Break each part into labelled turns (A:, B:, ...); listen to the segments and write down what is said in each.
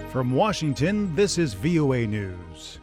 A: From Washington, this is VOA News.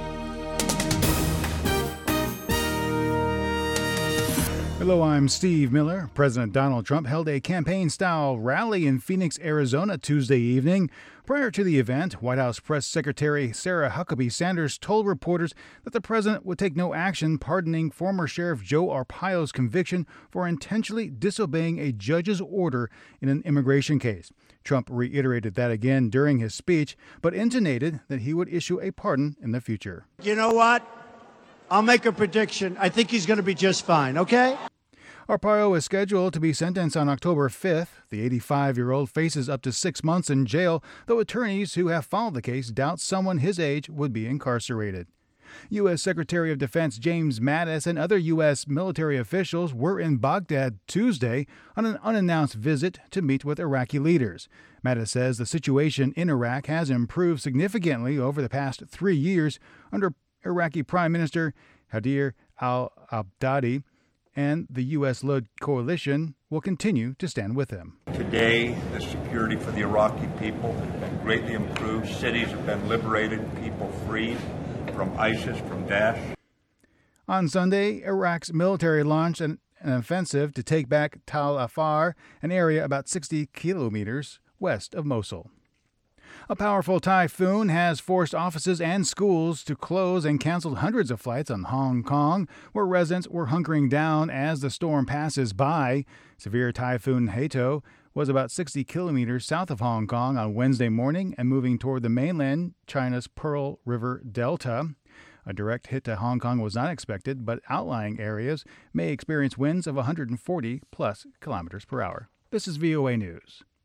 A: Hello, I'm Steve Miller. President Donald Trump held a campaign-style rally in Phoenix, Arizona Tuesday evening. Prior to the event, White House Press Secretary Sarah Huckabee Sanders told reporters that the president would take no action pardoning former Sheriff Joe Arpaio's conviction for intentionally disobeying a judge's order in an immigration case. Trump reiterated that again during his speech, but intimated that he would issue a pardon in the future.
B: You know what? I'll make a prediction. I think he's going to be just fine, okay?
A: Arpaio is scheduled to be sentenced on October 5th. The 85-year-old faces up to 6 months in jail, though attorneys who have followed the case doubt someone his age would be incarcerated. U.S. Secretary of Defense James Mattis and other U.S. military officials were in Baghdad Tuesday on an unannounced visit to meet with Iraqi leaders. Mattis says the situation in Iraq has improved significantly over the past 3 years under Iraqi Prime Minister Haider al-Abadi, and the U.S.-led coalition will continue to stand with him.
C: Today, the security for the Iraqi people has been greatly improved. Cities have been liberated, people freed from ISIS, from Daesh.
A: On Sunday, Iraq's military launched an offensive to take back Tal Afar, an area about 60 kilometers west of Mosul. A powerful typhoon has forced offices and schools to close and canceled hundreds of flights on Hong Kong, where residents were hunkering down as the storm passes by. Severe Typhoon Hato was about 60 kilometers south of Hong Kong on Wednesday morning and moving toward the mainland China's Pearl River Delta. A direct hit to Hong Kong was not expected, but outlying areas may experience winds of 140 plus kilometers per hour. This is VOA News.